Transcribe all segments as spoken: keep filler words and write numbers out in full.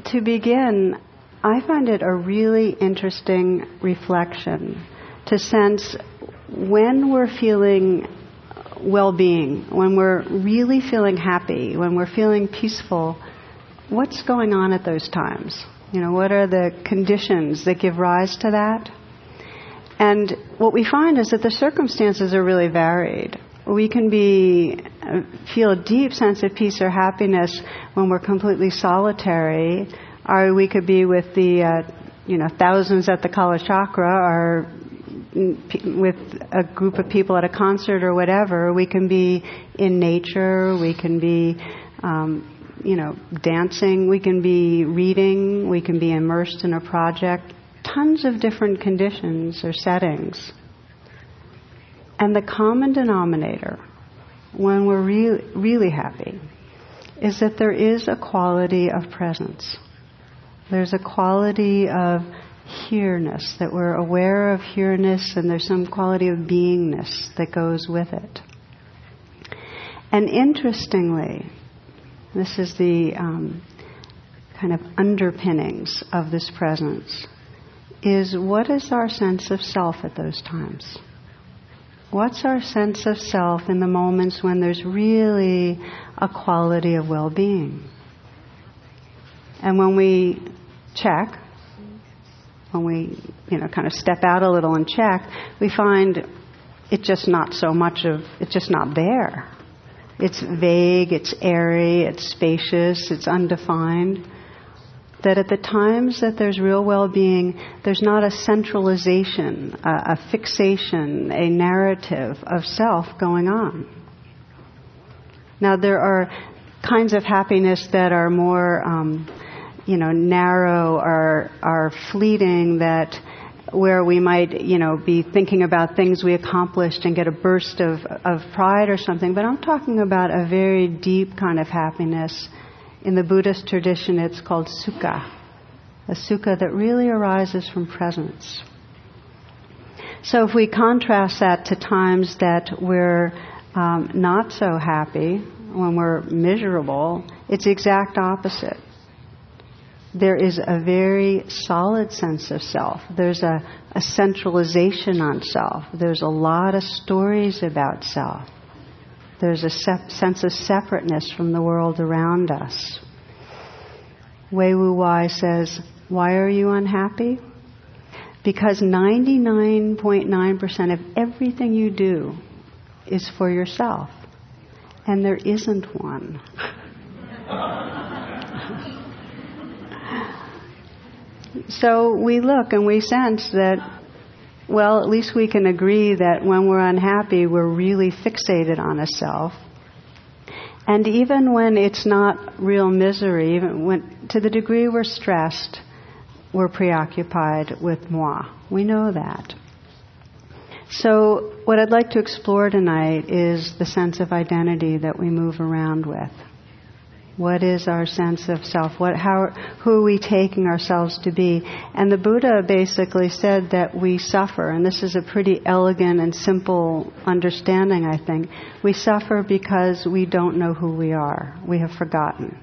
to begin, I find it a really interesting reflection to sense when we're feeling well-being, when we're really feeling happy, when we're feeling peaceful, what's going on at those times? You know, what are the conditions that give rise to that? And what we find is that the circumstances are really varied. We can be uh, feel a deep sense of peace or happiness when we're completely solitary, or we could be with the uh, you know thousands at the Kala Chakra, or with a group of people at a concert or whatever. We can be in nature. We can be um, you know dancing. We can be reading. We can be immersed in a project. Tons of different conditions or settings. And the common denominator, when we're re- really happy, is that there is a quality of presence. There's a quality of here-ness, that we're aware of here-ness, and there's some quality of beingness that goes with it. And interestingly, this is the um, kind of underpinnings of this presence, is what is our sense of self at those times? What's our sense of self in the moments when there's really a quality of well-being? And when we check, when we, you know, kind of step out a little and check, we find it's just not so much of, it's just not there. It's vague, it's airy, it's spacious, it's undefined. That at the times that there's real well-being, there's not a centralization, a, a fixation, a narrative of self going on. Now, there are kinds of happiness that are more, um, you know, narrow or are fleeting, that where we might, you know, be thinking about things we accomplished and get a burst of, of pride or something. But I'm talking about a very deep kind of happiness. In the Buddhist tradition, it's called sukha, a sukha that really arises from presence. So if we contrast that to times that we're um, not so happy, when we're miserable, it's the exact opposite. There is a very solid sense of self. There's a, a centralization on self. There's a lot of stories about self. There's a sep- sense of separateness from the world around us. Wei Wu Wai says, why are you unhappy? Because ninety-nine point nine percent of everything you do is for yourself. And there isn't one. So we look and we sense that, well, at least we can agree that when we're unhappy, we're really fixated on a self. And even when it's not real misery, even when, to the degree we're stressed, we're preoccupied with moi. We know that. So what I'd like to explore tonight is the sense of identity that we move around with. What is our sense of self? What, how, who are we taking ourselves to be? And the Buddha basically said that we suffer, and this is a pretty elegant and simple understanding, I think. We suffer because we don't know who we are. We have forgotten.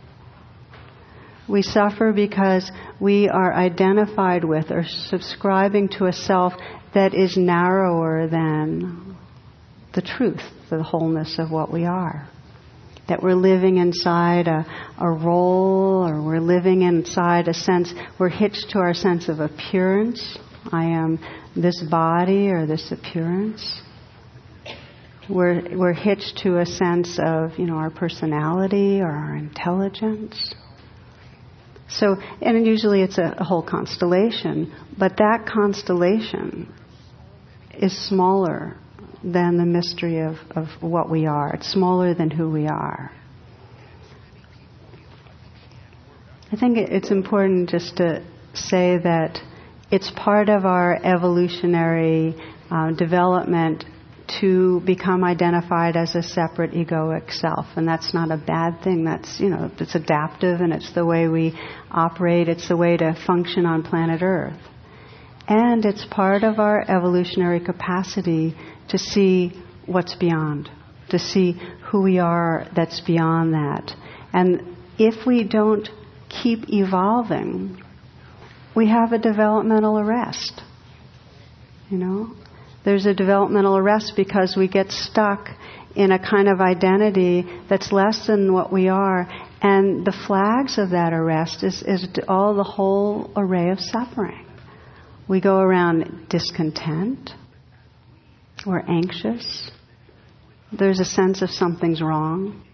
We suffer because we are identified with or subscribing to a self that is narrower than the truth, the wholeness of what we are. That we're living inside a, a role, or we're living inside a sense, we're hitched to our sense of appearance. I am this body or this appearance. We're, we're hitched to a sense of, you know, our personality or our intelligence. So, and usually it's a, a whole constellation, but that constellation is smaller than the mystery of, of what we are. It's smaller than who we are. I think it's important just to say that it's part of our evolutionary uh, development to become identified as a separate egoic self. And that's not a bad thing. That's, you know, it's adaptive, and it's the way we operate. It's the way to function on planet Earth. And it's part of our evolutionary capacity to see what's beyond, to see who we are that's beyond that. And if we don't keep evolving, we have a developmental arrest. You know? There's a developmental arrest because we get stuck in a kind of identity that's less than what we are. And the flags of that arrest is, is all the whole array of suffering. We go around discontent. We're anxious. There's a sense of something's wrong.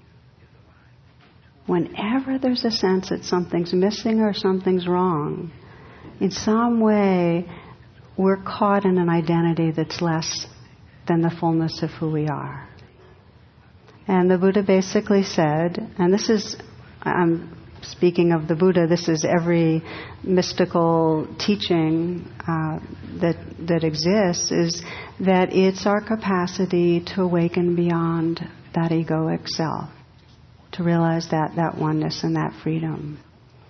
Whenever there's a sense that something's missing or something's wrong, in some way we're caught in an identity that's less than the fullness of who we are. And the Buddha basically said, and this is, I'm speaking of the Buddha, this is every mystical teaching uh, that that exists, is that it's our capacity to awaken beyond that egoic self, to realize that, that oneness and that freedom.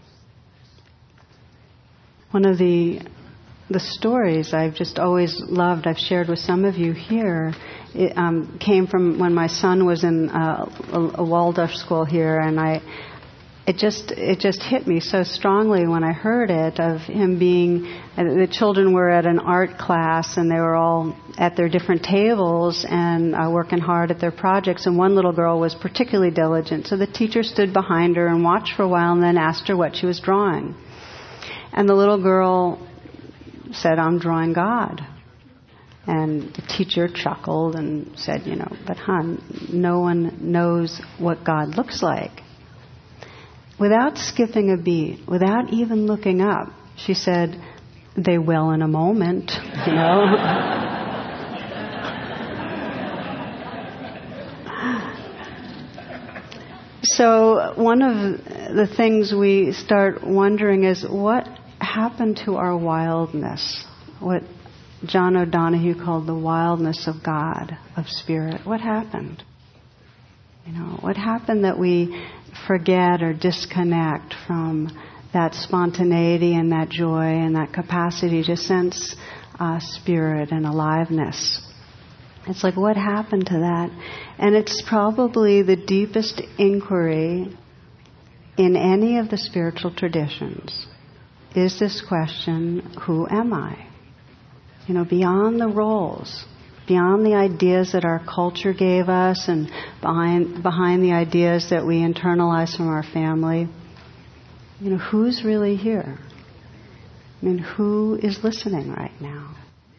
One of the the stories I've just always loved, I've shared with some of you here, it um, came from when my son was in uh, a, a Waldorf school here, and I, it just it just hit me so strongly when I heard it, of him being, uh, the children were at an art class and they were all at their different tables and uh, working hard at their projects, and one little girl was particularly diligent, so the teacher stood behind her and watched for a while and then asked her what she was drawing. And the little girl said, "I'm drawing God." And the teacher chuckled and said, you know, "But hon, no one knows what God looks like." Without skipping a beat, without even looking up, she said, "They will in a moment," you know. So one of the things we start wondering is, what happened to our wildness? What John O'Donohue called the wildness of God, of spirit. What happened? You know, what happened that we forget or disconnect from that spontaneity and that joy and that capacity to sense uh, spirit and aliveness? It's like, what happened to that? And it's probably the deepest inquiry in any of the spiritual traditions, is this question, who am I? You know, beyond the roles, beyond the ideas that our culture gave us and behind behind the ideas that we internalize from our family, you know, who's really here? I mean, who is listening right now?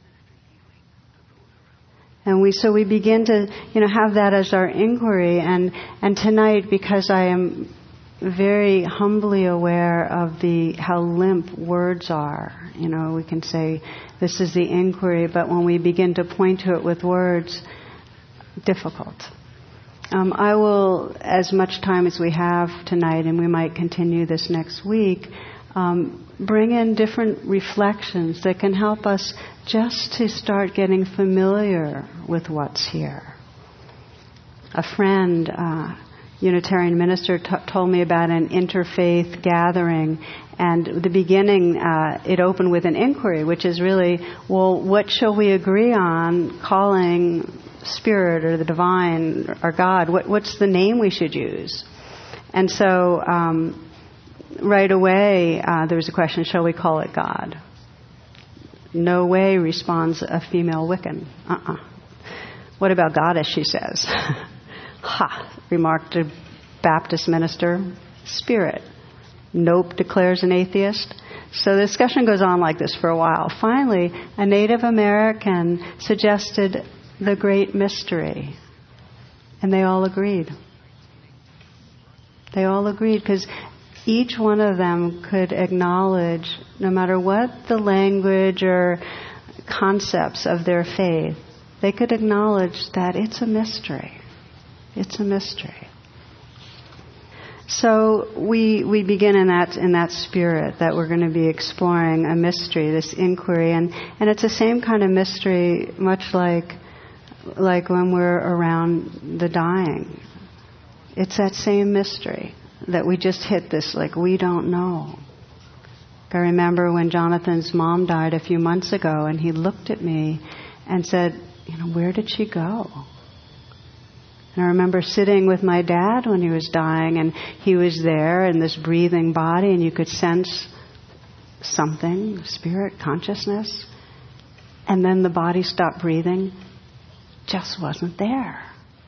And we so we begin to, you know, have that as our inquiry. And, and tonight, because I am very humbly aware of the how limp words are, you know, we can say this is the inquiry, but when we begin to point to it with words, difficult. Um, I will, as much time as we have tonight, and we might continue this next week, um, bring in different reflections that can help us just to start getting familiar with what's here. A friend, uh, Unitarian minister, t- told me about an interfaith gathering, and the beginning, uh, it opened with an inquiry, which is really, well, what shall we agree on calling Spirit or the Divine or God? What, what's the name we should use? And so, um, right away, uh, there was a question, shall we call it God? No way, responds a female Wiccan. Uh-uh. What about Goddess, she says. Ha, remarked a Baptist minister. Spirit. Nope, declares an atheist. So the discussion goes on like this for a while. Finally, a Native American suggested the great mystery. And they all agreed. They all agreed because each one of them could acknowledge, no matter what the language or concepts of their faith, they could acknowledge that it's a mystery. It's a mystery. So we we begin in that in that spirit that we're going to be exploring a mystery, this inquiry, and, and it's the same kind of mystery, much like like when we're around the dying. It's that same mystery that we just hit this, like, we don't know. I remember when Jonathan's mom died a few months ago, and he looked at me and said, you know, where did she go? And I remember sitting with my dad when he was dying, and he was there in this breathing body, and you could sense something, spirit, consciousness. And then the body stopped breathing, just wasn't there.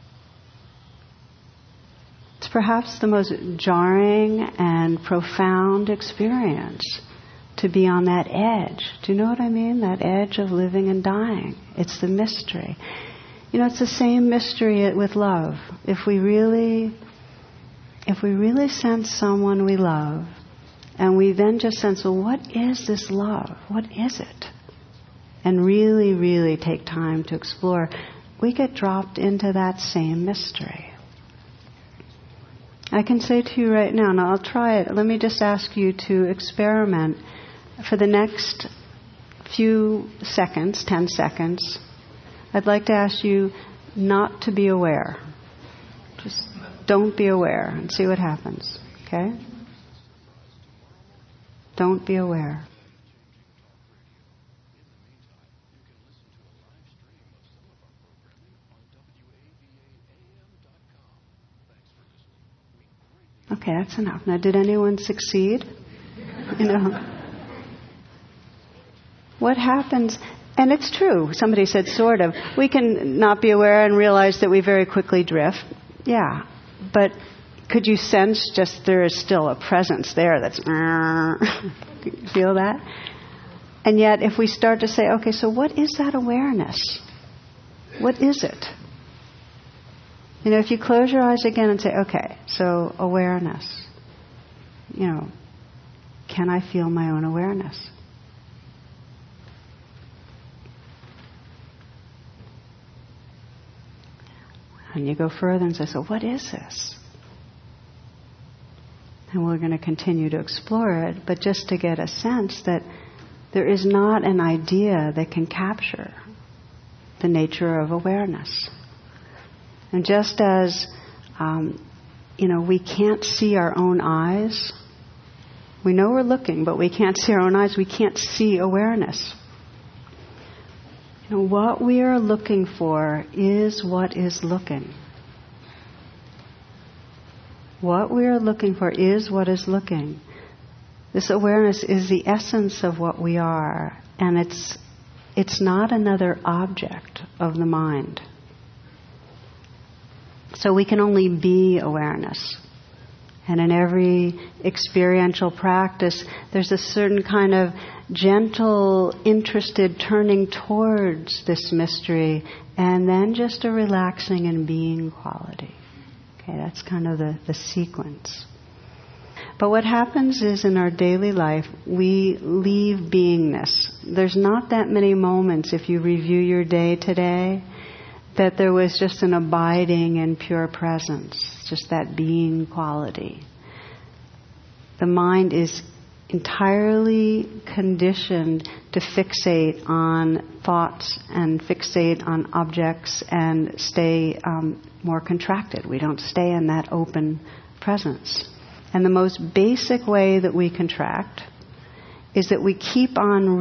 It's perhaps the most jarring and profound experience to be on that edge. Do you know what I mean? That edge of living and dying. It's the mystery. You know, it's the same mystery with love. If we really, if we really sense someone we love, and we then just sense, well, what is this love? What is it? And really, really take time to explore, we get dropped into that same mystery. I can say to you right now, and I'll try it, let me just ask you to experiment for the next few seconds, ten seconds. I'd like to ask you not to be aware. Just don't be aware and see what happens, okay? Don't be aware. Okay, that's enough. Now, did anyone succeed? You know, what happens? And it's true. Somebody said sort of. We can not be aware and realize that we very quickly drift. Yeah. But could you sense just there is still a presence there that's... Feel that? And yet if we start to say, okay, so what is that awareness? What is it? You know, if you close your eyes again and say, okay, so awareness. You know, can I feel my own awareness? And you go further and say, so what is this? And we're going to continue to explore it, but just to get a sense that there is not an idea that can capture the nature of awareness. And just as, um, you know, we can't see our own eyes, we know we're looking, but we can't see our own eyes, we can't see awareness. You know, what we are looking for is what is looking. What we are looking for is what is looking. This awareness is the essence of what we are, and it's it's not another object of the mind. So we can only be awareness. And in every experiential practice, there's a certain kind of gentle, interested turning towards this mystery, and then just a relaxing and being quality. Okay, that's kind of the, the sequence. But what happens is in our daily life, we leave beingness. There's not that many moments, if you review your day today, that there was just an abiding and pure presence, just that being quality. The mind is entirely conditioned to fixate on thoughts and fixate on objects and stay um, more contracted. We don't stay in that open presence. And the most basic way that we contract is that we keep on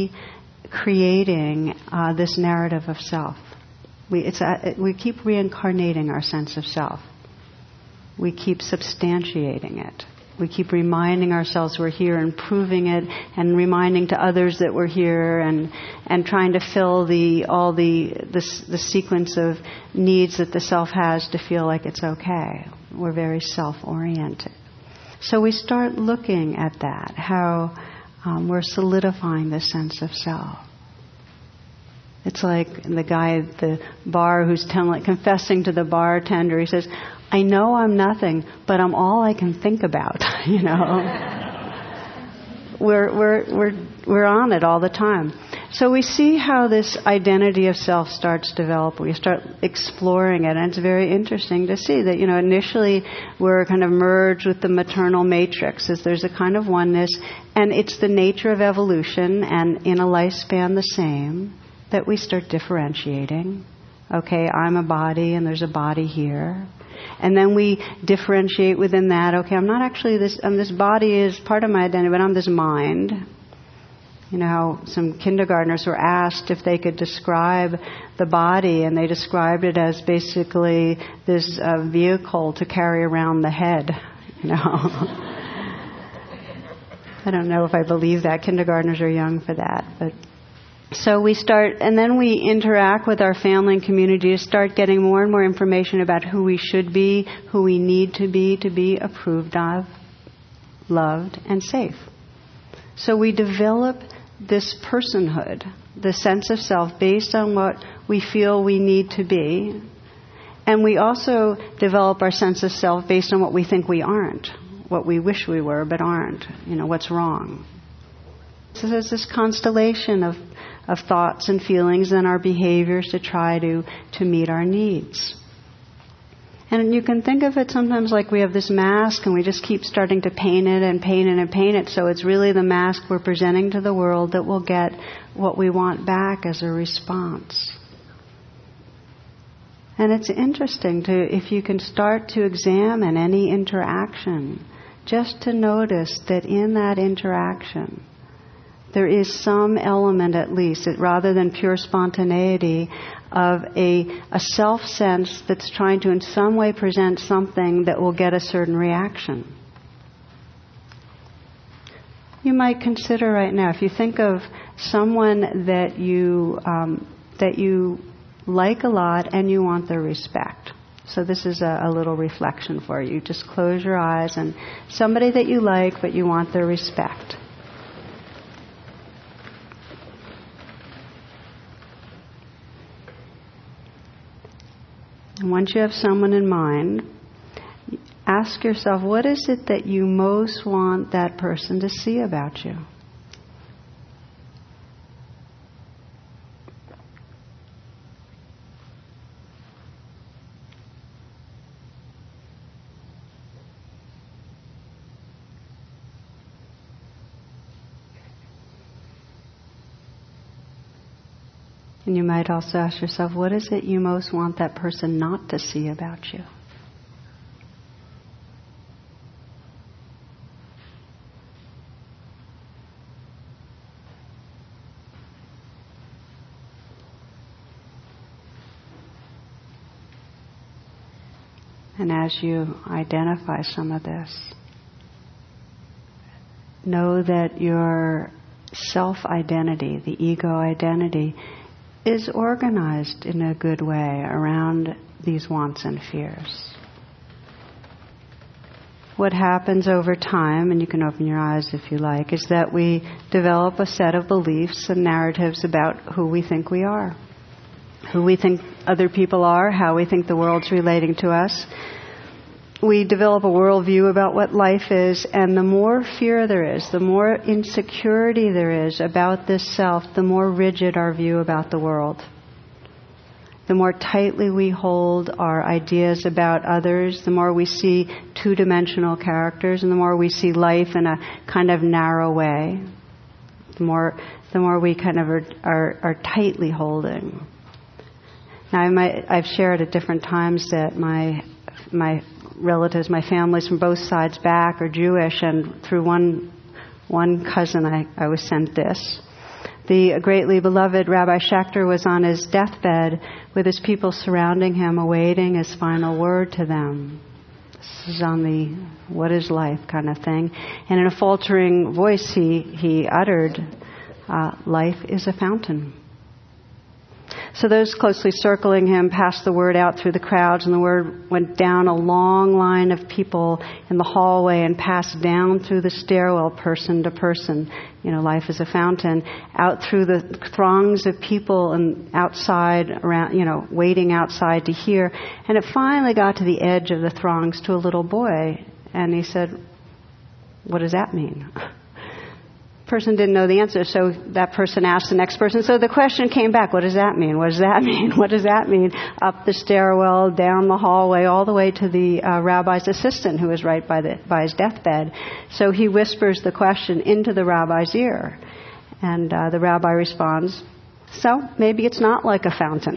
recreating uh, this narrative of self. We, it's a, we keep reincarnating our sense of self. We keep substantiating it. We keep reminding ourselves we're here and proving it, and reminding to others that we're here, and and trying to fill the all the the, the sequence of needs that the self has to feel like it's okay. We're very self-oriented. So we start looking at that, how um, we're solidifying the sense of self. It's like the guy at the bar who's telling, confessing to the bartender. He says, I know I'm nothing, but I'm all I can think about, you know. we're, we're, we're, we're on it all the time. So we see how this identity of self starts to develop. We start exploring it, and it's very interesting to see that, you know, initially we're kind of merged with the maternal matrix, as there's a kind of oneness, and it's the nature of evolution, and in a lifespan the same, that we start differentiating. Okay, I'm a body and there's a body here. And then we differentiate within that. Okay, I'm not actually this, um, this body is part of my identity, but I'm this mind. You know how some kindergartners were asked if they could describe the body, and they described it as basically this uh, vehicle to carry around the head. You know, I don't know if I believe that. Kindergartners are young for that, but so we start, and then we interact with our family and community to start getting more and more information about who we should be, who we need to be to be approved of, loved, and safe. So we develop this personhood, the sense of self based on what we feel we need to be. And we also develop our sense of self based on what we think we aren't, what we wish we were but aren't, you know, what's wrong. So there's this constellation of, of thoughts and feelings and our behaviors to try to, to meet our needs. And you can think of it sometimes like we have this mask and we just keep starting to paint it and paint it and paint it. So it's really the mask we're presenting to the world that will get what we want back as a response. And it's interesting to, if you can start to examine any interaction, just to notice that in that interaction, there is some element, at least, that rather than pure spontaneity, of a, a self-sense that's trying to in some way present something that will get a certain reaction. You might consider right now, if you think of someone that you um, that you like a lot and you want their respect. So this is a, a little reflection for you. Just close your eyes, and somebody that you like but you want their respect. And once you have someone in mind, ask yourself, what is it that you most want that person to see about you? And you might also ask yourself, what is it you most want that person not to see about you? And as you identify some of this, know that your self-identity, the ego identity, is organized in a good way around these wants and fears. What happens over time, and you can open your eyes if you like, is that we develop a set of beliefs and narratives about who we think we are, who we think other people are, how we think the world's relating to us. We develop a worldview about what life is, and the more fear there is, the more insecurity there is about this self, the more rigid our view about the world. The more tightly we hold our ideas about others, the more we see two-dimensional characters, and the more we see life in a kind of narrow way, the more the more we kind of are, are, are tightly holding. Now, I might, I've shared at different times that my my relatives, my families from both sides back are Jewish, and through one one cousin I, I was sent this. The greatly beloved Rabbi Schechter was on his deathbed with his people surrounding him, awaiting his final word to them. This is on the what is life kind of thing. And in a faltering voice he, he uttered, uh, life is a fountain. So those closely circling him passed the word out through the crowds, and the word went down a long line of people in the hallway and passed down through the stairwell, person to person. You know, life is a fountain. Out through the throngs of people and outside, around, you know, waiting outside to hear. And it finally got to the edge of the throngs to a little boy, and he said, "What does that mean?" Person didn't know the answer, so that person asked the next person. So the question came back, what does that mean? What does that mean? What does that mean? Up the stairwell, down the hallway, all the way to the uh, rabbi's assistant who was right by the by his deathbed. So he whispers the question into the rabbi's ear. And uh, the rabbi responds, so maybe it's not like a fountain.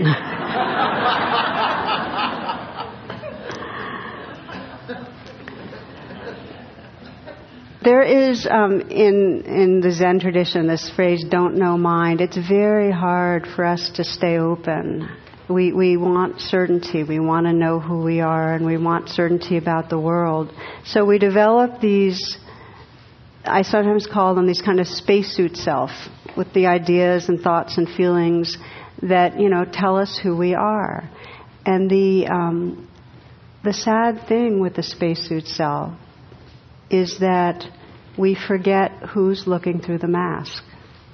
There is, um, in in the Zen tradition, this phrase, don't know mind. It's very hard for us to stay open. We we want certainty. We want to know who we are, and we want certainty about the world. So we develop these, I sometimes call them these kind of spacesuit self, with the ideas and thoughts and feelings that, you know, tell us who we are. And the um, the sad thing with the spacesuit self is that we forget who's looking through the mask.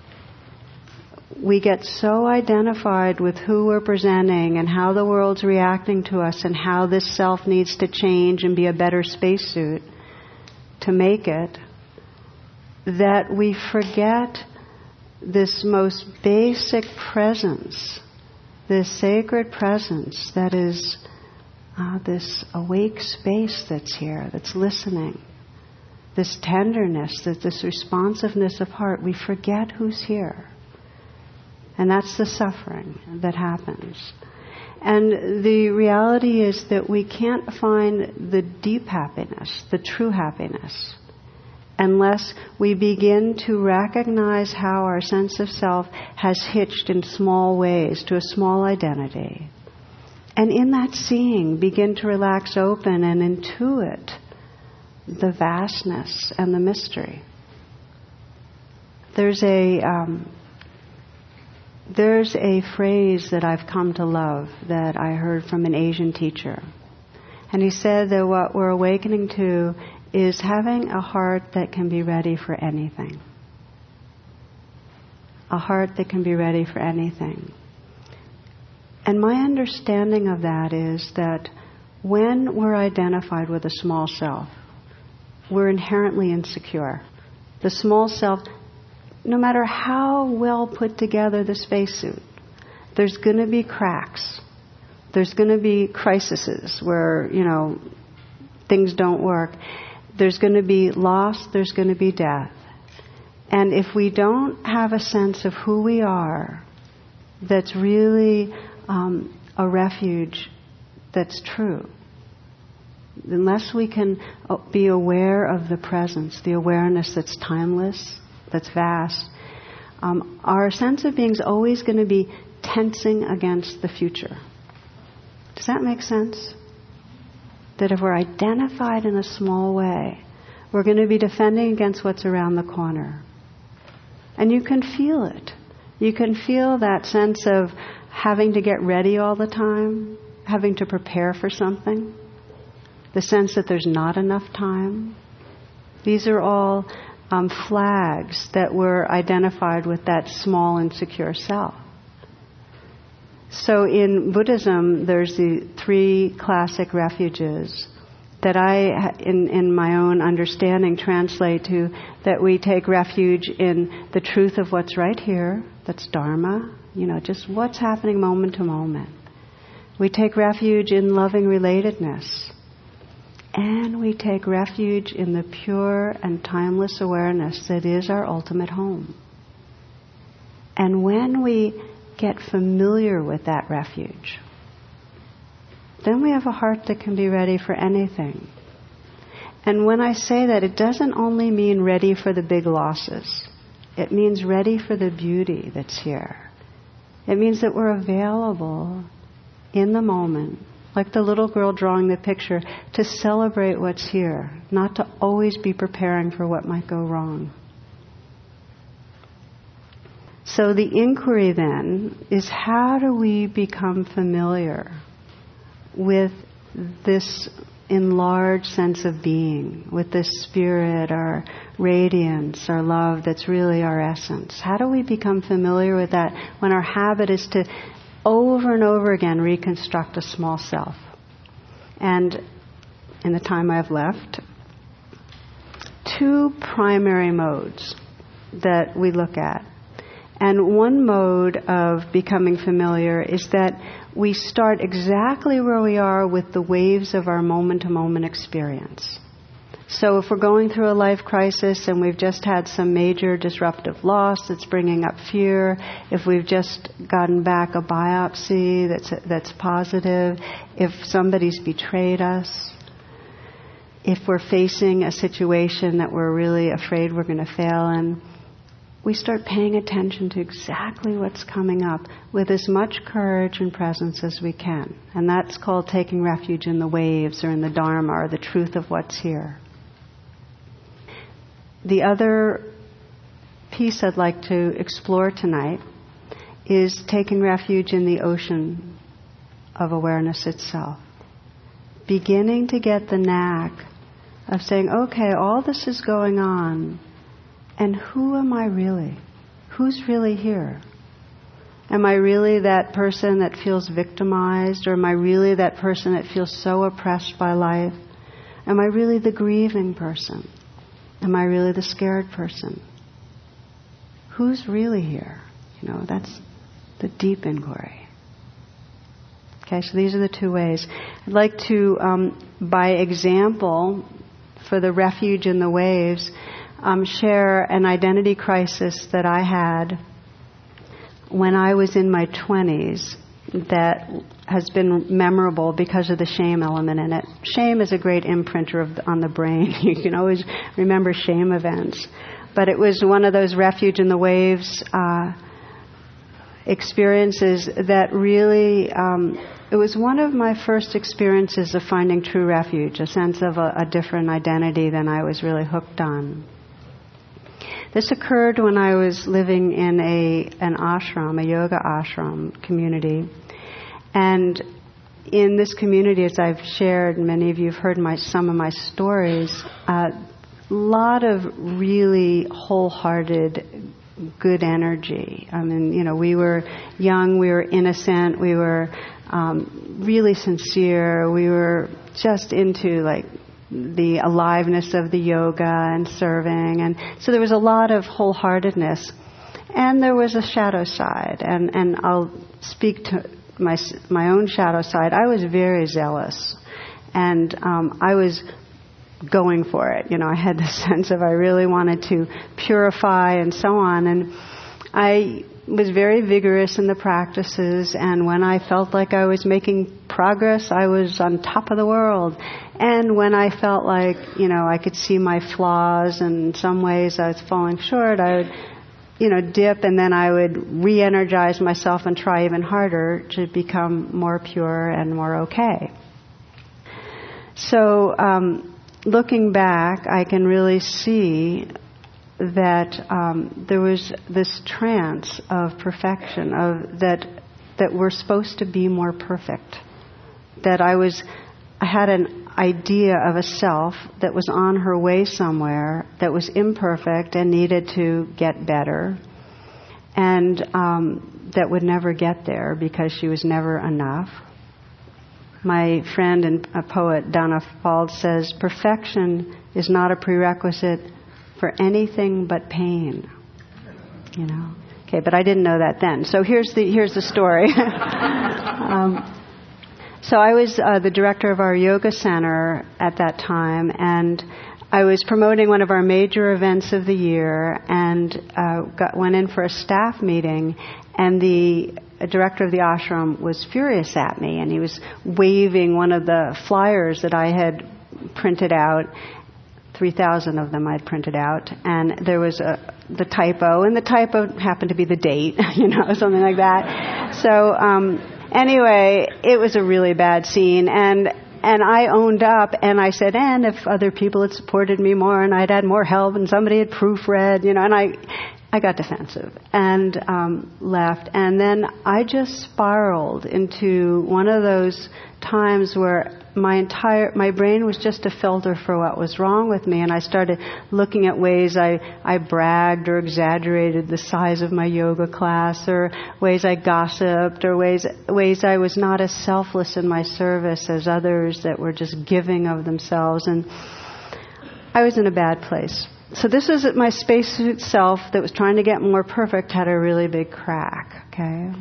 We get so identified with who we're presenting and how the world's reacting to us and how this self needs to change and be a better spacesuit to make it, that we forget this most basic presence, this sacred presence that is uh, this awake space that's here, that's listening. This tenderness, this responsiveness of heart, we forget who's here. And that's the suffering that happens. And the reality is that we can't find the deep happiness, the true happiness, unless we begin to recognize how our sense of self has hitched in small ways to a small identity. And in that seeing, begin to relax open and intuit the vastness and the mystery. There's a um, there's a phrase that I've come to love that I heard from an Asian teacher, and he said that what we're awakening to is having a heart that can be ready for anything. A heart that can be ready for anything. And my understanding of that is that when we're identified with a small self, we're inherently insecure. The small self, no matter how well put together the spacesuit, there's going to be cracks. There's going to be crises where, you know, things don't work. There's going to be loss. There's going to be death. And if we don't have a sense of who we are, that's really um, a refuge that's true, unless we can be aware of the presence, the awareness that's timeless, that's vast, um, our sense of being is always going to be tensing against the future. Does that make sense? That if we're identified in a small way, we're going to be defending against what's around the corner. And you can feel it. You can feel that sense of having to get ready all the time, having to prepare for something. The sense that there's not enough time. These are all um, flags that were identified with that small, insecure self. So in Buddhism, there's the three classic refuges that I, in, in my own understanding, translate to that we take refuge in the truth of what's right here, that's Dharma, you know, just what's happening moment to moment. We take refuge in loving relatedness. And we take refuge in the pure and timeless awareness that is our ultimate home. And when we get familiar with that refuge, then we have a heart that can be ready for anything. And when I say that, it doesn't only mean ready for the big losses. It means ready for the beauty that's here. It means that we're available in the moment, like the little girl drawing the picture, to celebrate what's here, not to always be preparing for what might go wrong. So the inquiry then is, how do we become familiar with this enlarged sense of being, with this spirit, our radiance, our love that's really our essence? How do we become familiar with that when our habit is to over and over again reconstruct a small self? And in the time I have left, two primary modes that we look at. And one mode of becoming familiar is that we start exactly where we are with the waves of our moment-to-moment experience. So if we're going through a life crisis and we've just had some major disruptive loss that's bringing up fear, if we've just gotten back a biopsy that's that's positive, if somebody's betrayed us, if we're facing a situation that we're really afraid we're going to fail in, we start paying attention to exactly what's coming up with as much courage and presence as we can. And that's called taking refuge in the waves or in the Dharma or the truth of what's here. The other piece I'd like to explore tonight is taking refuge in the ocean of awareness itself. Beginning to get the knack of saying, okay, all this is going on, and who am I really? Who's really here? Am I really that person that feels victimized, or am I really that person that feels so oppressed by life? Am I really the grieving person? Am I really the scared person? Who's really here? You know, that's the deep inquiry. Okay, so these are the two ways. I'd like to, um, by example, for the refuge in the waves, um, share an identity crisis that I had when I was in my twenties that has been memorable because of the shame element in it. Shame is a great imprinter of the, on the brain. You can always remember shame events. But it was one of those refuge in the waves uh, experiences that really, um, it was one of my first experiences of finding true refuge, a sense of a, a different identity than I was really hooked on. This occurred when I was living in a an ashram, a yoga ashram community. And in this community, as I've shared, many of you have heard my, some of my stories, a uh, lot of really wholehearted, good energy. I mean, you know, we were young, we were innocent, we were um, really sincere, we were just into like the aliveness of the yoga and serving, and so there was a lot of wholeheartedness, and there was a shadow side, and and I'll speak to my my own shadow side. I was very zealous, and um, I was going for it. You know, I had this sense of I really wanted to purify and so on, and I was very vigorous in the practices, and when I felt like I was making progress, I was on top of the world. And when I felt like, you know, I could see my flaws and in some ways I was falling short, I would, you know, dip, and then I would re-energize myself and try even harder to become more pure and more okay. So, um, looking back, I can really see that um, there was this trance of perfection, of that that we're supposed to be more perfect. That I was, I had an idea of a self that was on her way somewhere, that was imperfect and needed to get better, and um, that would never get there because she was never enough. My friend and a poet, Dana Fald, says, perfection is not a prerequisite for anything but pain. You know? Okay, but I didn't know that then. So here's the here's the story. um, so I was uh, the director of our yoga center at that time, and I was promoting one of our major events of the year, and uh, got went in for a staff meeting, and the director of the ashram was furious at me, and he was waving one of the flyers that I had printed out. three thousand of them I'd printed out, and there was a, the typo, and the typo happened to be the date, you know, something like that. So um, anyway, it was a really bad scene, and and I owned up, and I said, and if other people had supported me more, and I'd had more help, and somebody had proofread, you know, and I I got defensive and um, left, and then I just spiraled into one of those times where my entire, my brain was just a filter for what was wrong with me, and I started looking at ways I, I bragged or exaggerated the size of my yoga class, or ways I gossiped, or ways ways I was not as selfless in my service as others that were just giving of themselves, and I was in a bad place. So this is my spacesuit self that was trying to get more perfect had a really big crack, okay?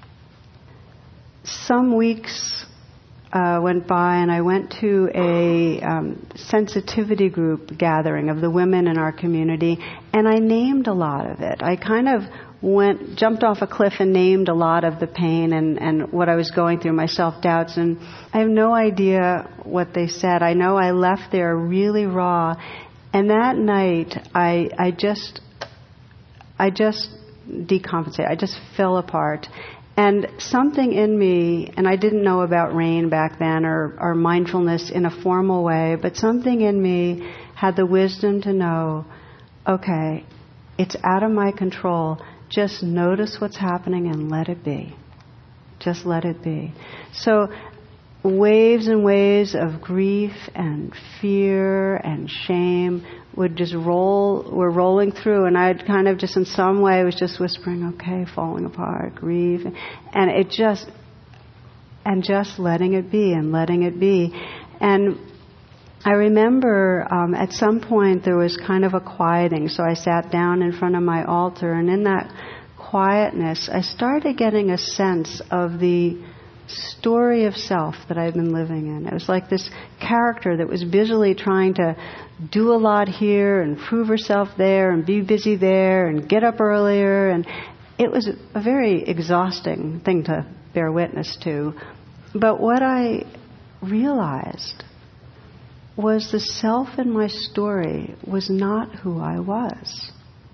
Some weeks Uh, went by, and I went to a um, sensitivity group gathering of the women in our community, and I named a lot of it. I kind of went, jumped off a cliff and named a lot of the pain and, and what I was going through, my self-doubts. And I have no idea what they said. I know I left there really raw. And that night, I, I just, I just decompensated. I just fell apart. And something in me, and I didn't know about rain back then or, or mindfulness in a formal way, but something in me had the wisdom to know, okay, it's out of my control. Just notice what's happening and let it be. Just let it be. So waves and waves of grief and fear and shame would just roll, were rolling through, and I'd kind of just in some way was just whispering, okay, falling apart, grief, and it just, and just letting it be and letting it be. And I remember um, at some point there was kind of a quieting, so I sat down in front of my altar, and in that quietness I started getting a sense of the story of self that I've been living in. It was like this character that was busily trying to do a lot here and prove herself there and be busy there and get up earlier, and it was a very exhausting thing to bear witness to. But what I realized was the self in my story was not who I was.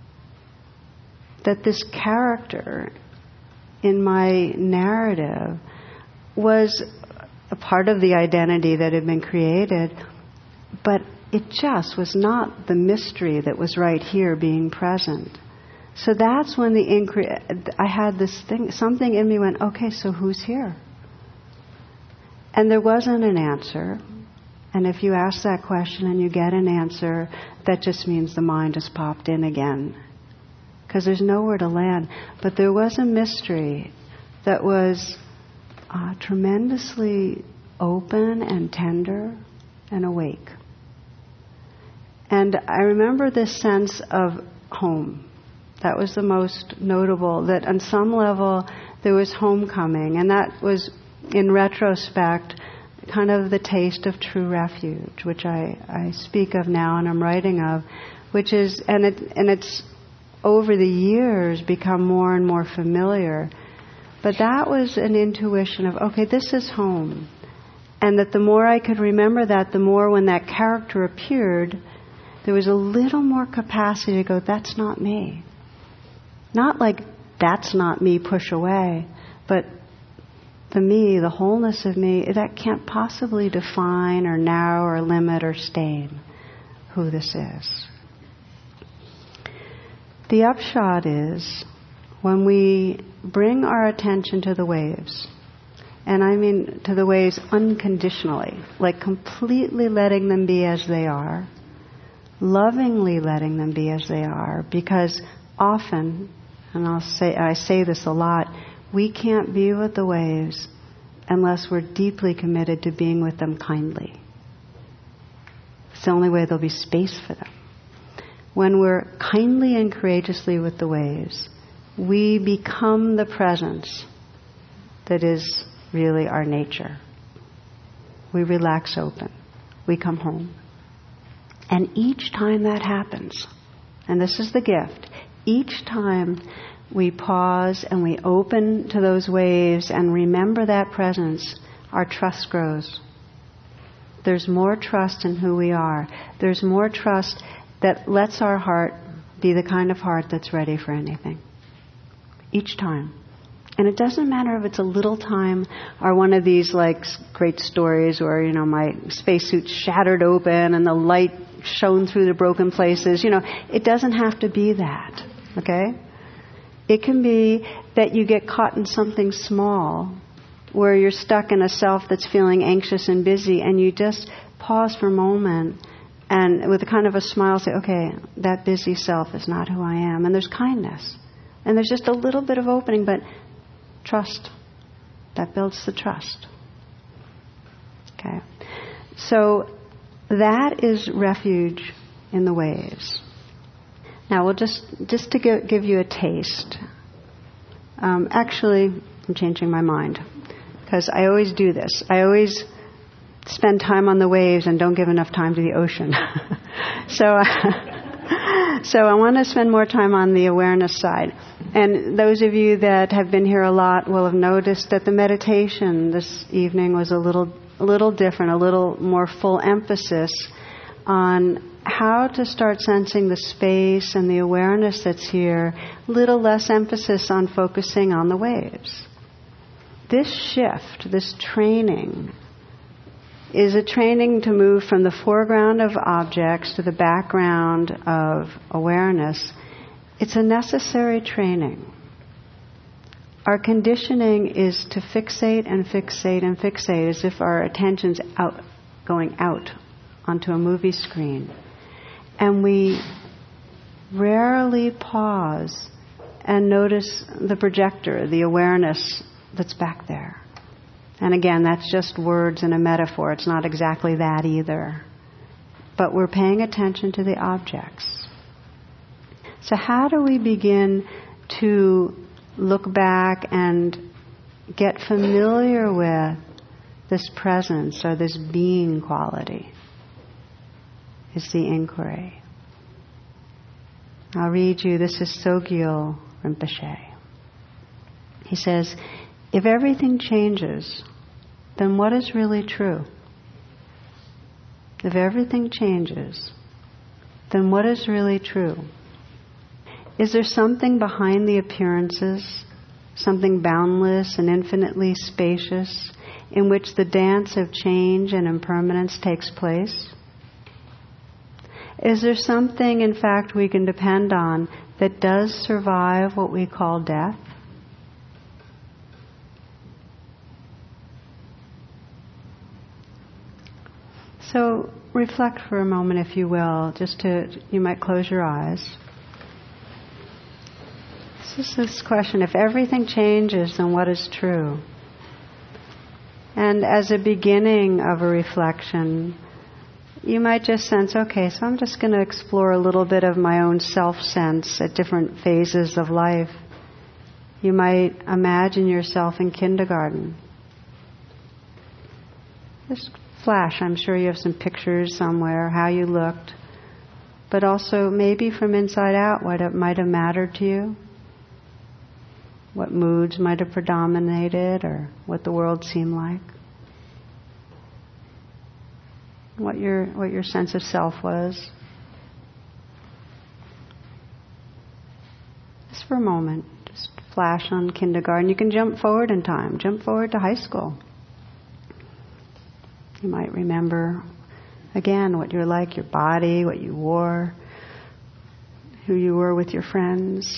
That this character in my narrative was a part of the identity that had been created, but it just was not the mystery that was right here being present. So that's when the incre- I had this thing, something in me went, okay, so who's here? And there wasn't an answer. And if you ask that question and you get an answer, that just means the mind has popped in again. Because there's nowhere to land. But there was a mystery that was Uh, tremendously open and tender and awake. And I remember this sense of home. That was the most notable, that on some level there was homecoming, and that was, in retrospect, kind of the taste of true refuge, which I, I speak of now and I'm writing of, which is, and it and it's over the years become more and more familiar. But that was an intuition of, okay, this is home. And that the more I could remember that, the more when that character appeared, there was a little more capacity to go, that's not me. Not like, that's not me, push away. But the me, the wholeness of me, that can't possibly define or narrow or limit or stain who this is. The upshot is, when we bring our attention to the waves, and I mean to the waves unconditionally, like completely letting them be as they are, lovingly letting them be as they are, because often, and I'll say, I say this a lot, we can't be with the waves unless we're deeply committed to being with them kindly. It's the only way there'll be space for them. When we're kindly and courageously with the waves, we become the presence that is really our nature. We relax open. We come home. And each time that happens, and this is the gift, each time we pause and we open to those waves and remember that presence, our trust grows. There's more trust in who we are. There's more trust that lets our heart be the kind of heart that's ready for anything. Each time. And it doesn't matter if it's a little time or one of these like great stories where, you know, my spacesuit shattered open and the light shone through the broken places. You know, it doesn't have to be that. Okay? It can be that you get caught in something small where you're stuck in a self that's feeling anxious and busy, and you just pause for a moment and with a kind of a smile say, okay, that busy self is not who I am. And there's kindness. And there's just a little bit of opening, but trust. That builds the trust. Okay. So that is refuge in the waves. Now we'll just, just to give, give you a taste. Um, actually, I'm changing my mind. Because I always do this. I always spend time on the waves and don't give enough time to the ocean. so, uh, so I want to spend more time on the awareness side. And those of you that have been here a lot will have noticed that the meditation this evening was a little, a little different, a little more full emphasis on how to start sensing the space and the awareness that's here, little less emphasis on focusing on the waves. This shift, this training, is a training to move from the foreground of objects to the background of awareness. It's a necessary training. Our conditioning is to fixate and fixate and fixate as if our attention's out, going out onto a movie screen. And we rarely pause and notice the projector, the awareness that's back there. And again, that's just words and a metaphor. It's not exactly that either. But we're paying attention to the objects. So how do we begin to look back and get familiar with this presence or this being quality? Is the inquiry. I'll read you, this is Sogyal Rinpoche. He says, if everything changes, then what is really true? If everything changes, then what is really true? Is there something behind the appearances, something boundless and infinitely spacious, in which the dance of change and impermanence takes place? Is there something, in fact, we can depend on that does survive what we call death? So reflect for a moment, if you will, just to, you might close your eyes. This is this question, if everything changes, then what is true? And as a beginning of a reflection, you might just sense, okay, so I'm just going to explore a little bit of my own self-sense at different phases of life. You might imagine yourself in kindergarten. Just flash, I'm sure you have some pictures somewhere, how you looked. But also maybe from inside out, what it might have mattered to you. What moods might have predominated or what the world seemed like. What your what your sense of self was. Just for a moment, just flash on kindergarten. You can jump forward in time, jump forward to high school. You might remember, again, what you were like, your body, what you wore, who you were with your friends.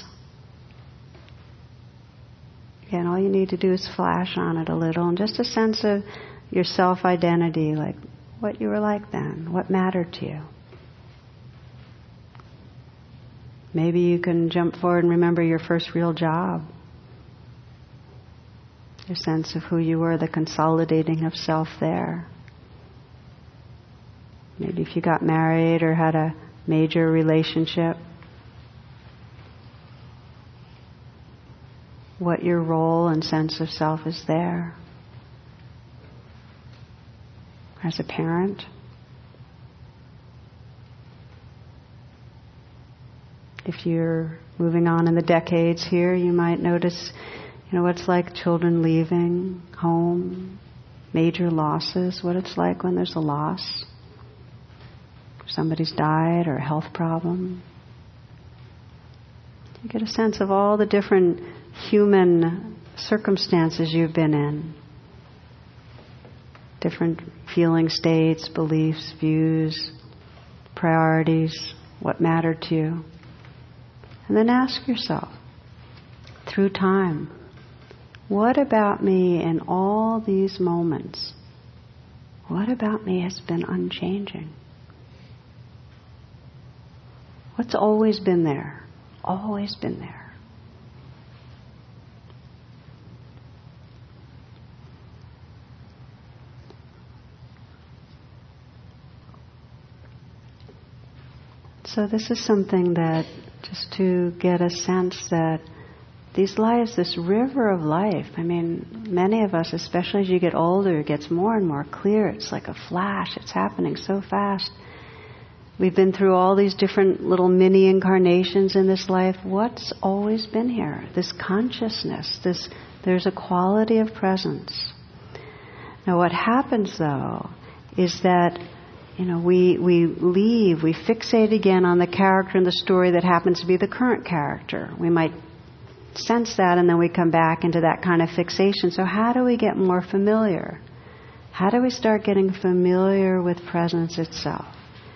Again, all you need to do is flash on it a little, and just a sense of your self-identity, like what you were like then, what mattered to you. Maybe you can jump forward and remember your first real job. Your sense of who you were, the consolidating of self there. Maybe if you got married or had a major relationship. What your role and sense of self is there. As a parent. If you're moving on in the decades here, you might notice, you know, what it's like children leaving home, major losses, what it's like when there's a loss. Somebody's died or a health problem. You get a sense of all the different human circumstances you've been in. Different feeling states, beliefs, views, priorities, what mattered to you. And then ask yourself, through time, what about me in all these moments? What about me has been unchanging? What's always been there? Always been there. So this is something that, just to get a sense that these lives, this river of life, I mean, many of us, especially as you get older, it gets more and more clear. It's like a flash. It's happening so fast. We've been through all these different little mini incarnations in this life. What's always been here? This consciousness, this, there's a quality of presence. Now what happens though is that, you know, we, we leave, we fixate again on the character in the story that happens to be the current character. We might sense that and then we come back into that kind of fixation. So how do we get more familiar? How do we start getting familiar with presence itself?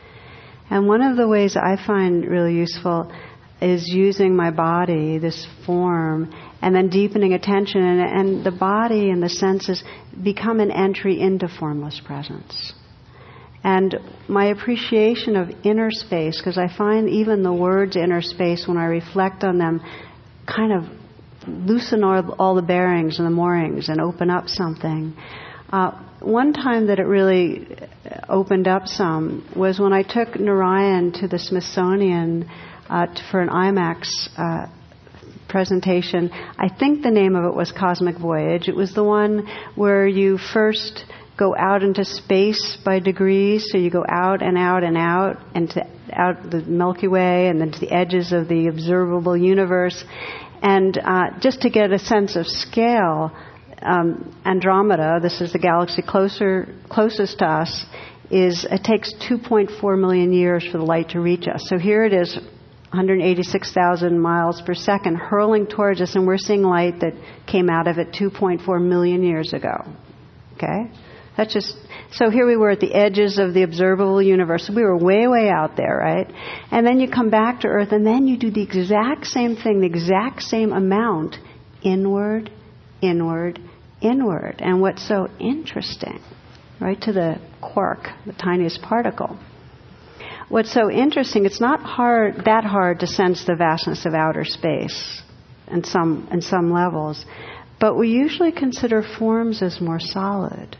And one of the ways I find really useful is using my body, this form, and then deepening attention. And, and the body and the senses become an entry into formless presence. And my appreciation of inner space, because I find even the words inner space, when I reflect on them, kind of loosen all, all the bearings and the moorings and open up something. Uh, one time that it really opened up some was when I took Narayan to the Smithsonian uh, for an IMAX uh, presentation. I think the name of it was Cosmic Voyage. It was the one where you first go out into space by degrees, so you go out and out and out, and to out the Milky Way, and then to the edges of the observable universe. And uh, just to get a sense of scale, um, Andromeda, this is the galaxy closer closest to us, is it takes two point four million years for the light to reach us. So here it is, one hundred eighty-six thousand miles per second, hurling towards us, and we're seeing light that came out of it two point four million years ago. Okay? That's just, so here we were at the edges of the observable universe. We were way, way out there, right? And then you come back to Earth, and then you do the exact same thing, the exact same amount, inward, inward, inward. And what's so interesting, right, to the quark, the tiniest particle, what's so interesting, it's not hard, that hard to sense the vastness of outer space in some, in some levels, but we usually consider forms as more solid.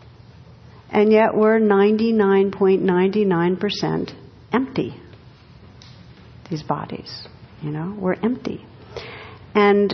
And yet we're ninety-nine point nine nine percent empty. These bodies, you know, we're empty. And,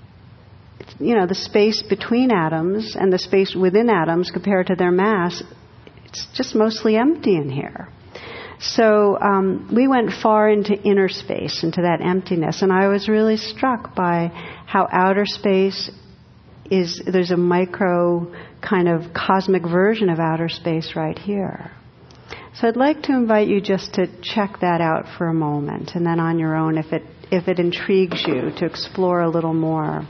you know, the space between atoms and the space within atoms compared to their mass, it's just mostly empty in here. So um, we went far into inner space, into that emptiness. And I was really struck by how outer space is, there's a micro kind of cosmic version of outer space right here. So I'd like to invite you just to check that out for a moment, and then on your own, if it if it intrigues you, to explore a little more.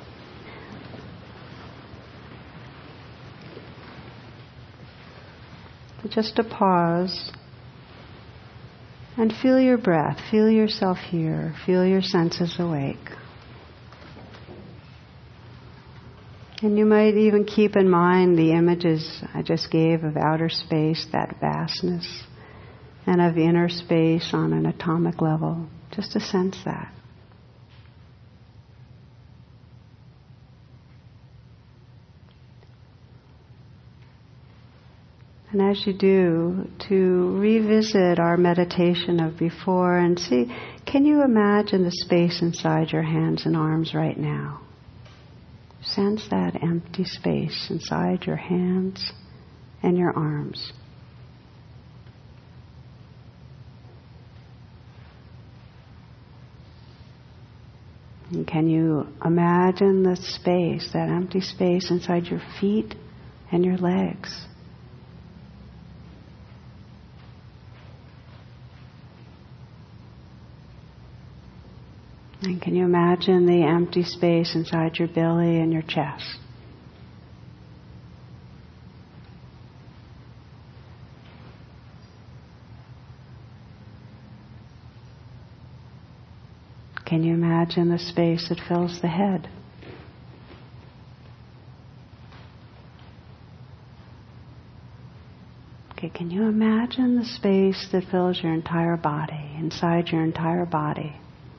Just a pause and feel your breath, feel yourself here, feel your senses awake. And you might even keep in mind the images I just gave of outer space, that vastness, and of inner space on an atomic level, just to sense that. And as you do, to revisit our meditation of before and see, can you imagine the space inside your hands and arms right now? Sense that empty space inside your hands and your arms. And can you imagine the space, that empty space inside your feet and your legs? And can you imagine the empty space inside your belly and your chest? Can you imagine the space that fills the head? Okay, can you imagine the space that fills your entire body, inside your entire body?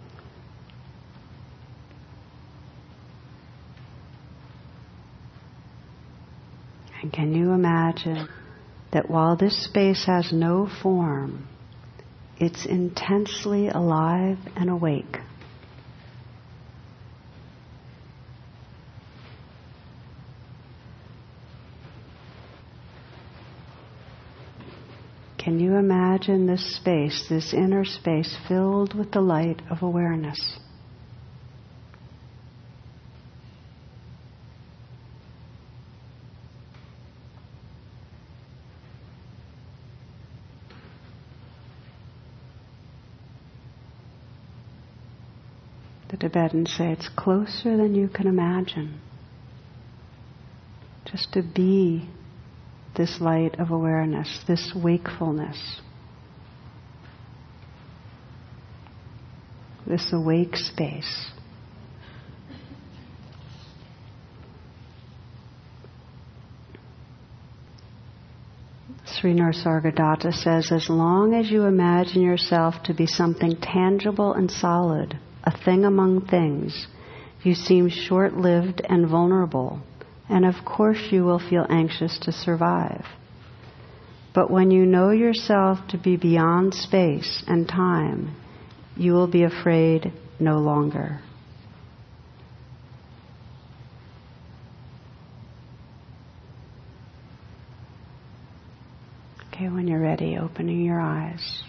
And can you imagine that while this space has no form, it's intensely alive and awake? Can you imagine this space, this inner space, filled with the light of awareness? The Tibetans say it's closer than you can imagine. Just to be this light of awareness, this wakefulness, this awake space. Sri Nisargadatta says, as long as you imagine yourself to be something tangible and solid, a thing among things, you seem short-lived and vulnerable, and of course you will feel anxious to survive. But when you know yourself to be beyond space and time, you will be afraid no longer. Okay, when you're ready, opening your eyes.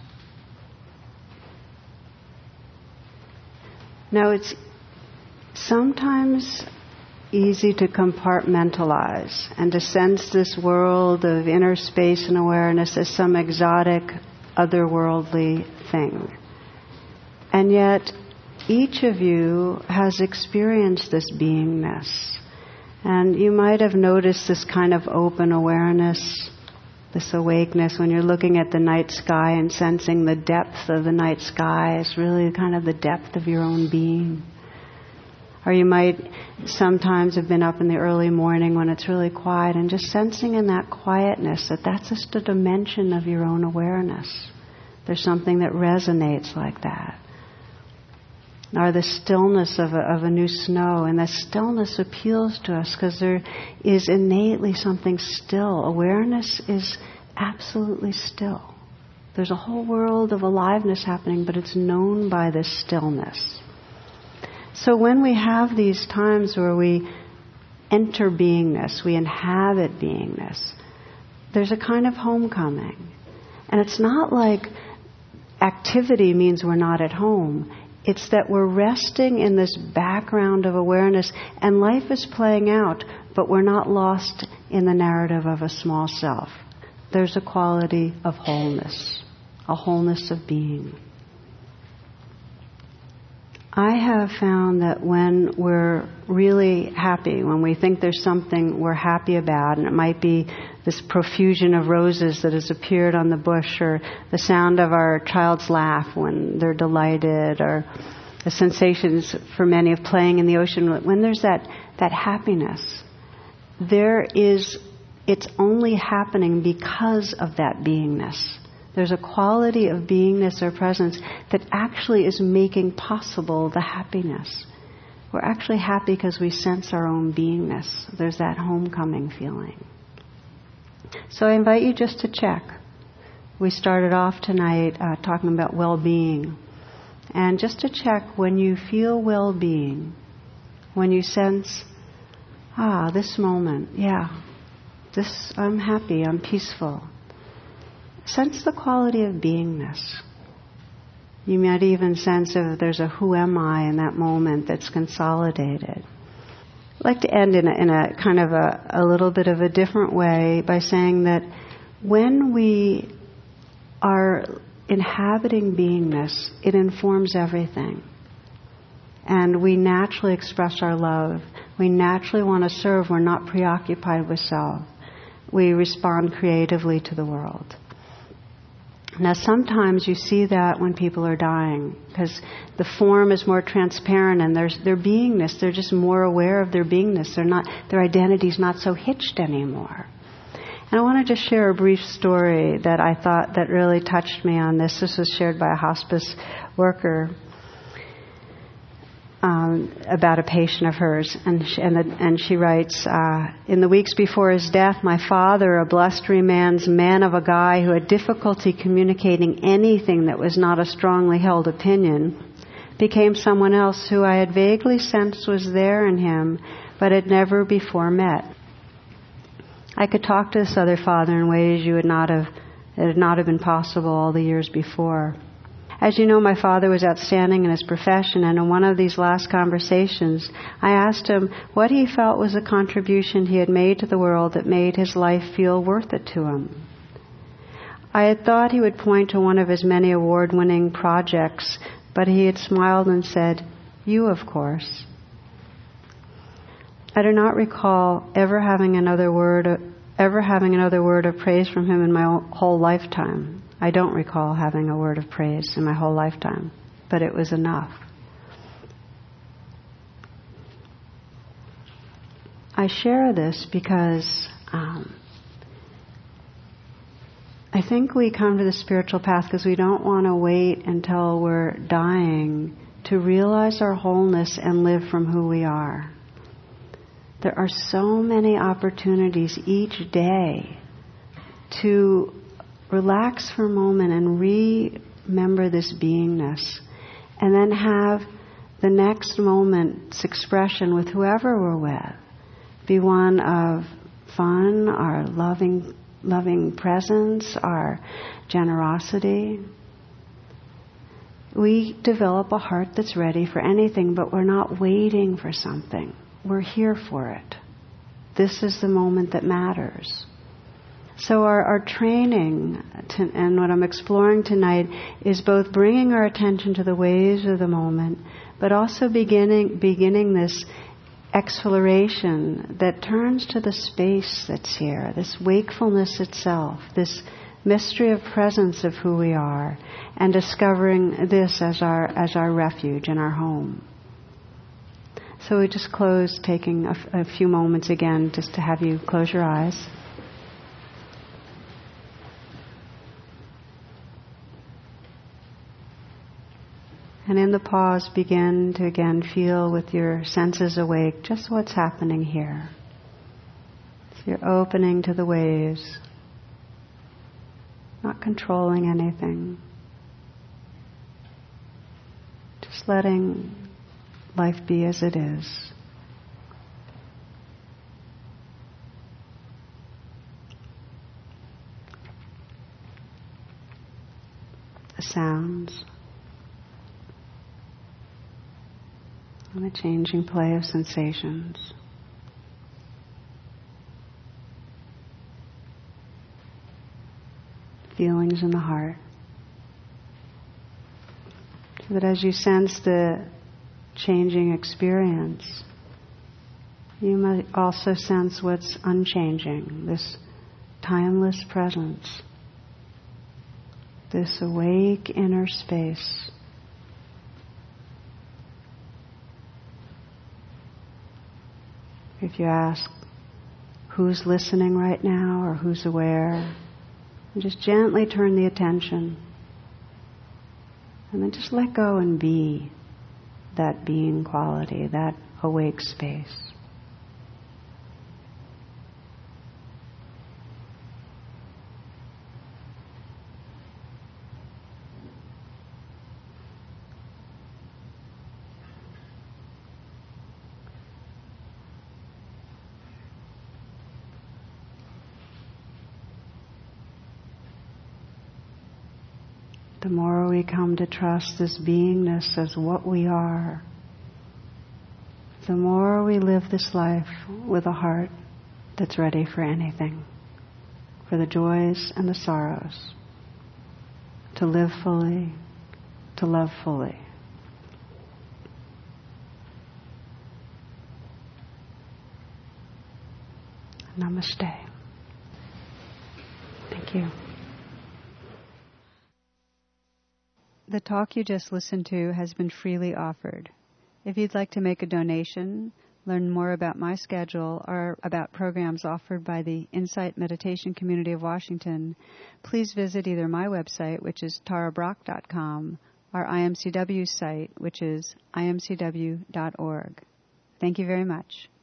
Now, it's sometimes easy to compartmentalize and to sense this world of inner space and awareness as some exotic, otherworldly thing. And yet, each of you has experienced this beingness. And you might have noticed this kind of open awareness, this awakeness when you're looking at the night sky and sensing the depth of the night sky is really kind of the depth of your own being. Or you might sometimes have been up in the early morning when it's really quiet and just sensing in that quietness that that's just a dimension of your own awareness. There's something that resonates like that. Or the stillness of a, of a new snow, and the stillness appeals to us because there is innately something still. Awareness is absolutely still. There's a whole world of aliveness happening, but it's known by this stillness. So when we have these times where we enter beingness, we inhabit beingness, there's a kind of homecoming. And it's not like activity means we're not at home. It's that we're resting in this background of awareness and life is playing out, but we're not lost in the narrative of a small self. There's a quality of wholeness, a wholeness of being. I have found that when we're really happy, when we think there's something we're happy about, and it might be this profusion of roses that has appeared on the bush, or the sound of our child's laugh when they're delighted, or the sensations for many of playing in the ocean, when there's that, that happiness, there is, it's only happening because of that beingness. There's a quality of beingness or presence that actually is making possible the happiness. We're actually happy because we sense our own beingness. There's that homecoming feeling. So I invite you just to check. We started off tonight uh, talking about well-being. And just to check, when you feel well-being, when you sense, ah, this moment, yeah, this, I'm happy, I'm peaceful. Sense the quality of beingness. You might even sense if there's a who am I in that moment that's consolidated. I'd like to end in a, in a kind of a, a little bit of a different way by saying that when we are inhabiting beingness, it informs everything. And we naturally express our love. We naturally want to serve. We're not preoccupied with self. We respond creatively to the world. Now sometimes you see that when people are dying, because the form is more transparent and there's their beingness, they're just more aware of their beingness. They're not, their identity's not so hitched anymore. And I want to just share a brief story that I thought that really touched me on this. This was shared by a hospice worker um, about a patient of hers. And she, and, the, and she writes, uh, in the weeks before his death, my father, a blustery man's man of a guy who had difficulty communicating anything that was not a strongly held opinion, became someone else who I had vaguely sensed was there in him, but had never before met. I could talk to this other father in ways you would not have It would not have been possible all the years before. As you know, my father was outstanding in his profession, and in one of these last conversations, I asked him what he felt was the contribution he had made to the world that made his life feel worth it to him. I had thought he would point to one of his many award-winning projects, but he had smiled and said, "You, of course." I do not recall ever having another word, ever having another word of praise from him in my whole lifetime. I don't recall having a word of praise in my whole lifetime, but it was enough. I share this because um, I think we come to the spiritual path because we don't want to wait until we're dying to realize our wholeness and live from who we are. There are so many opportunities each day to relax for a moment and remember this beingness, and then have the next moment's expression with whoever we're with be one of fun, our loving, loving presence, our generosity. We develop a heart that's ready for anything, but we're not waiting for something. We're here for it. This is the moment that matters. So our, our training, to, and what I'm exploring tonight, is both bringing our attention to the waves of the moment, but also beginning beginning this exploration that turns to the space that's here, this wakefulness itself, this mystery of presence of who we are, and discovering this as our as our refuge and our home. So we just close, taking a, f- a few moments again, just to have you close your eyes. And in the pause, begin to again feel with your senses awake just what's happening here. So you're opening to the waves, not controlling anything. Just letting life be as it is. The sounds. And the changing play of sensations. Feelings in the heart. So that as you sense the changing experience, you might also sense what's unchanging, this timeless presence, this awake inner space. If you ask who's listening right now or who's aware, and just gently turn the attention, and then just let go and be that being quality, that awake space. The more we come to trust this beingness as what we are, the more we live this life with a heart that's ready for anything, for the joys and the sorrows, to live fully, to love fully. Namaste. Thank you. The talk you just listened to has been freely offered. If you'd like to make a donation, learn more about my schedule, or about programs offered by the Insight Meditation Community of Washington, please visit either my website, which is tara brach dot com, or I M C W's site, which is I M C W dot org. Thank you very much.